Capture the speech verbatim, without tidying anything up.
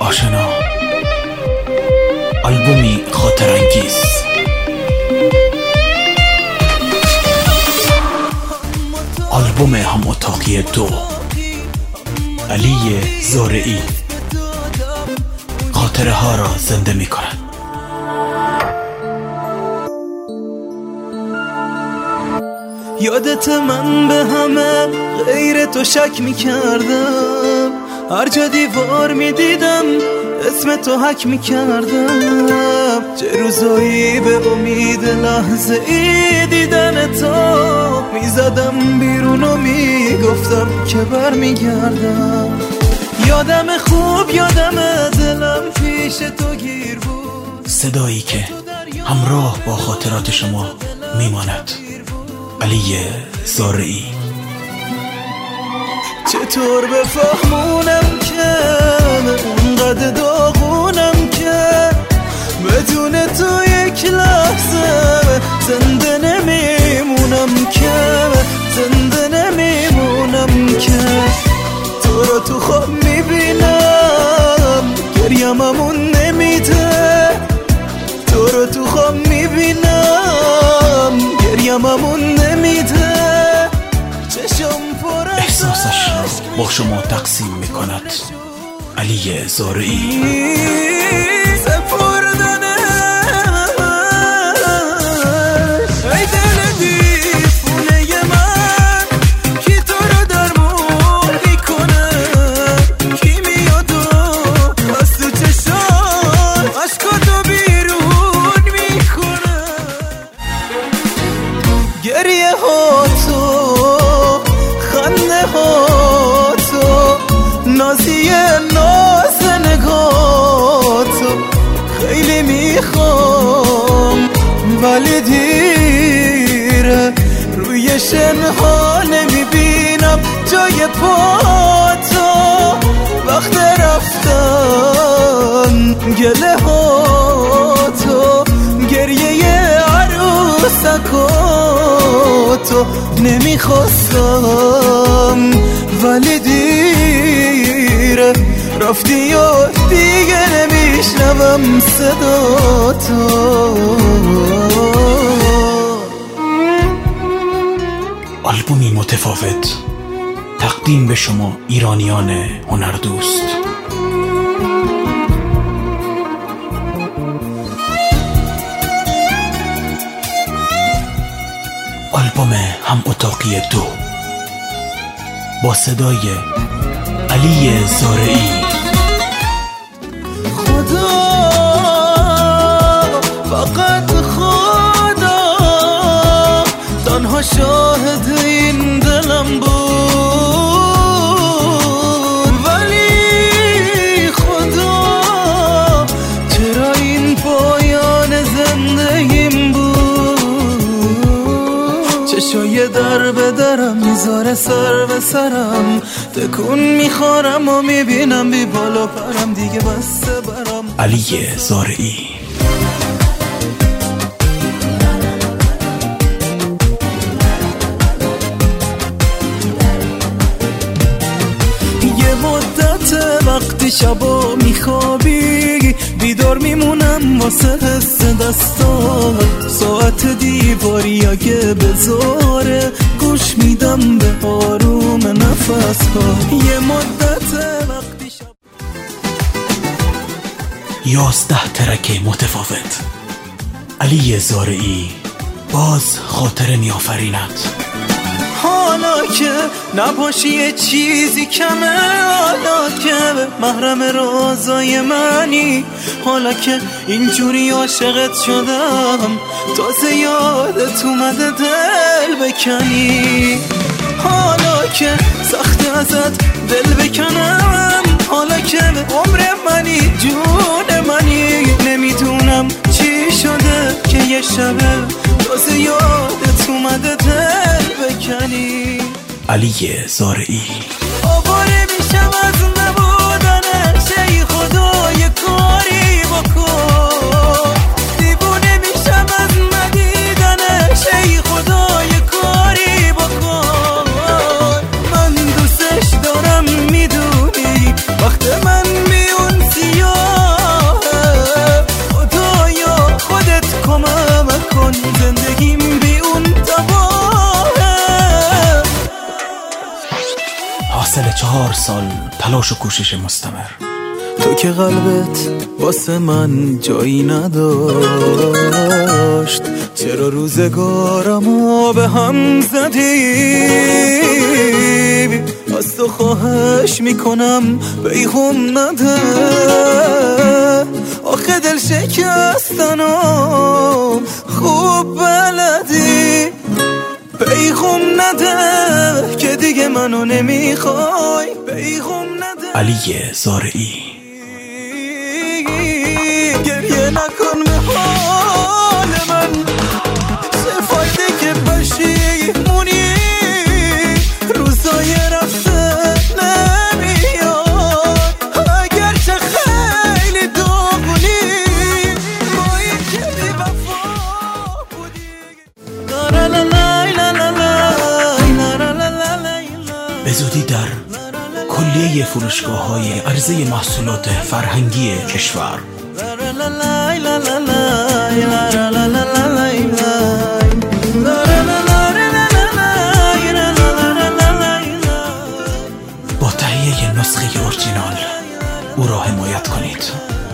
آشنا، آلبومی خاطر انگیز. آلبوم هم اتاقی دو، علی زارعی خاطره ها را زنده می کند. یادت من به همه غیر تو شک می کردم، هر جا دیوار می دیدم اسم تو حک می کردم. چه روزایی به امید لحظه ای دیدن تو می زدم بیرون و می گفتم که بر می گردم. یادم خوب یادم دلم پیش تو گیر بود، صدایی که همراه با خاطرات شما می ماند. علی زارعی. چطور بفهمونم که اونقدر داغونم که بدون تو یک لحظه زنده نمیمونم، که زنده نمیمونم، که تو رو تو خواب میبینم گریم همون نمیده، تو رو تو خواب میبینم گریم همون نمیده. احساسش را با شما تقسیم میکند علی زارعی. ای دل دیوونه من کی تو رو درمون میکنه، کی میاد و از تو چشان عشقاتو بیرون میکنه. گریه ها تو، خنده ها تو، نازی ناز نگاه تو خیلی میخوام، ولی دیره روی شنها نمیبینم جای پا تو. وقت رفتن گله ها تو، گریه عروسکا تو نمیخواستم، ولی دیره رفتی و دیگه نمیشنوم صدا تو. آلبومی متفاوت تقدیم به شما ایرانیان هنردوست. آلبوم هم اتاقی دو با صدای علی زارعی. خدا فقط خدا تنها شاهد این دلم بود، ولی خدا چرا این پایان زندگیم بود. چشای در به درم میذاره سر به سرم، تکون میخورم و میبینم بی بالا پرم، دیگه بسته برم. علی زارعی. یه مدت وقتی شبا میخوابی بیدار میمونم واسه حس دستات، ساعت دیواری اگه بذاره گوش میدم به آروم نفس ها. یه مدت وقتی شب یازده ترک متفاوت. علی زارعی باز خاطره میآفریند. حالا که نباشی یه چیزی کمه، حالا که محرم رازای منی، حالا که اینجوری عاشقت شدم تازه یادت اومده دل بکنی، حالا که سخت ازت دل بکنم، حالا که عمر منی جون منی، نمیدونم چی شده که یه شبه تازه یادت اومده دل بکنی. علی زارعی. آواره میشم از نبودنش، ای خدا یه کاری بکن، دیوونه میشم از ندیدنش، ای خدا یه کاری بکن. من دوستش دارم میدونی، وقت من میون سیاه حاصل چهار سال تلاش و کوشش مستمر. تو که قلبت واسه من جایی نداشت، چرا روزگارمو به هم زدی؟ از تو خواهش میکنم بیغم نده، آخه دل شکستنم خوب بلدی. بیغم نده که دیگه منو نمیخوای، بیغم نده. علی زارعی. گریه نکن به حال من، چه فایده که پشیمونی روزای رفته نمیاد، اگر چه خیلی داغونی با این که بی وفا بودی. به زودی در کلیه فروشگاه های عرضه محصولات فرهنگی کشور. با تهیه نسخه اورجینال او را حمایت کنید.